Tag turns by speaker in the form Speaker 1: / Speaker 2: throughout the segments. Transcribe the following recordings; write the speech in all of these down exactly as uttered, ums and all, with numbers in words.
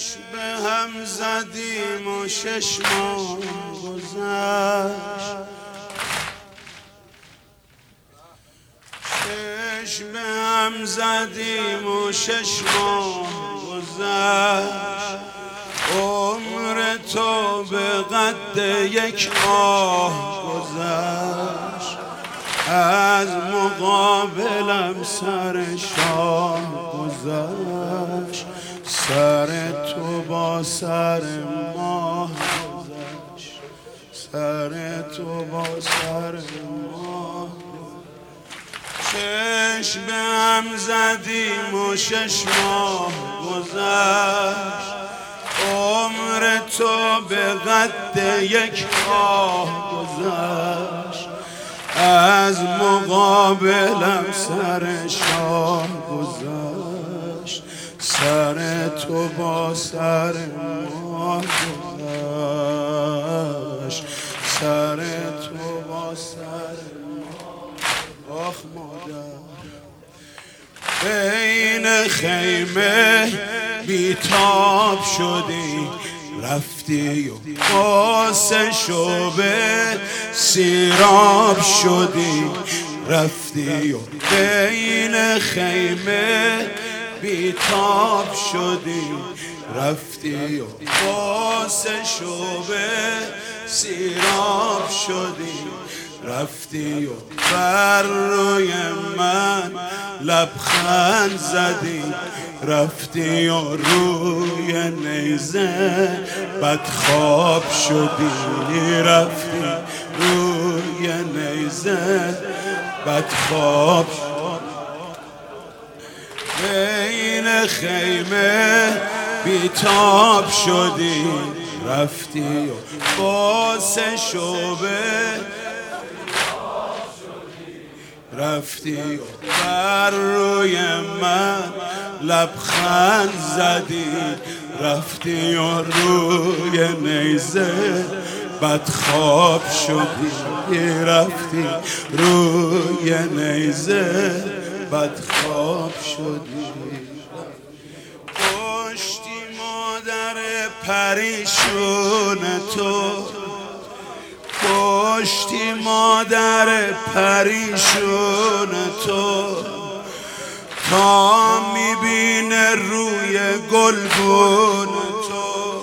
Speaker 1: چشم به هم زدیم و شش ماه گذشت، چشم به هم زدیم و شش ماه گذشت، عمر تو به قد یک آه گذشت، از مقابلم سر شاه گذشت، سر تو با سر ماه گذشت، سر تو با سر ماه. چشم به هم زدیم و شش ماه گذشت، عمر تو به قد یک آه گذشت، از مقابلم سر شاه گذشت، سر تو با سر ماه گذشت، سر تو با سر ماه. آخ مادر بین خیمه بیتاب شدی، رفتی و قاسه شعبه سیراب شدی، رفتی و بین خیمه بیتاب شدی، رفتی و قاسه شعبه سیراب شدی، رفتی و بر روی من لبخند زدی، رفتی و روی نیزه بدخواب شدی، رفتی روی نیزه بدخواب شدی. بین خیمه بیتاب شدی، رفتی و قاسه شعبه رفتی و بر روی من لبخند زدی، رفتی و روی نیزه بدخواب شدی، رفتی روی نیزه بدخواب شدی. پشتی مادر پریشون تو، پشتی مادر پریشون تو، تا میبینه روی گلگون تو،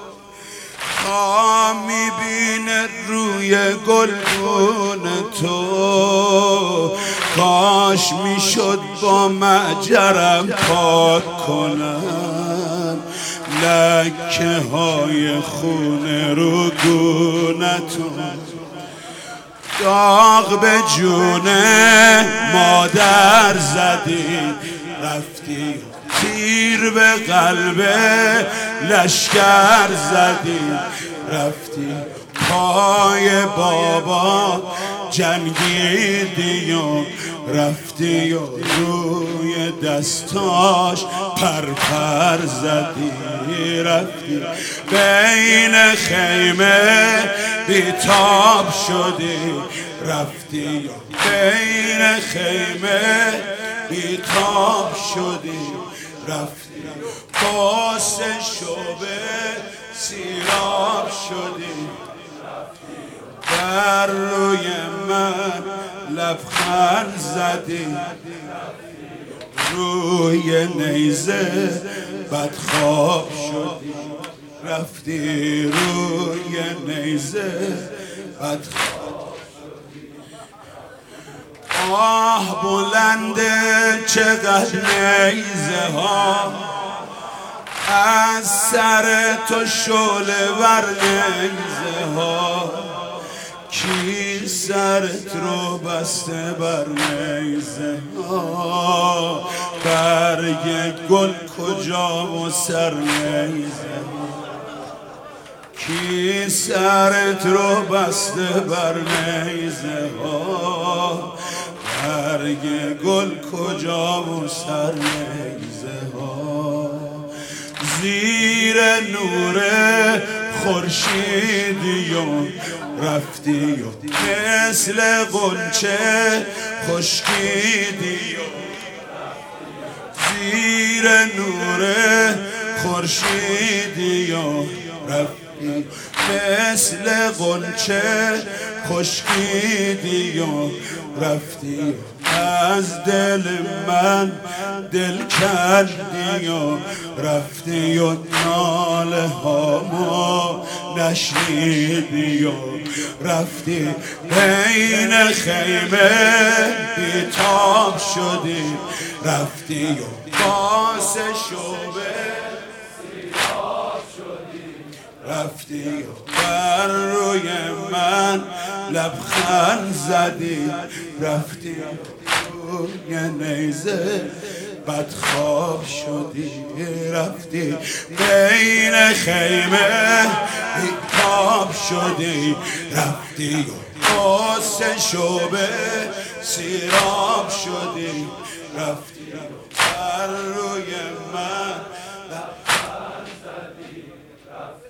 Speaker 1: تا میبینه روی گلگون تو، کاش میشد با معجرم پاک کنم لکه های خونه رو گونتون. داغ به جون مادر زدی، رفتی تیر به قلب لشکر زدی، رفتی پای بابا جنگیدی و رفتی و روی دستاش پرپر زدی، رفتی بین خیمه بیتاب شدی، رفتی و بین خیمه بیتاب شدی، رفتی قاسه شعبه سیراب شدی، بر روی من لبخند زدی، روی نیزه بدخواب شدی، رفتی روی نیزه بدخواب شدی. آه بلنده چقدر نیزه ها از سر تو شعله ور نیزه ها، کی سرت رو بسته بر نیزه ها، برگ گل کجا و سر نیزه ها، کی سرت رو بسته بر نیزه ها، برگ گل کجا و سر نیزه ها. زیر نور خورشیدی و رفتی و مثل غنچه خشکیدی و زیر نور خورشیدی و رفتی مثل غنچه خشکیدی و رفتی از دل من دل کردی و رفتی و ناله هامو نشنیدی و رفتی بین خیمه بیتاب شدی رفتی و باس شعبه سیراب شدی رفتی و بر روی من لبخند زدی رفتی روی نیزه بدخواب شدی رفتی بین خیمه بیتاب شدی رفتی و باس شعبه سیراب شدی رفتی بر روی من لبخند زدی رفتی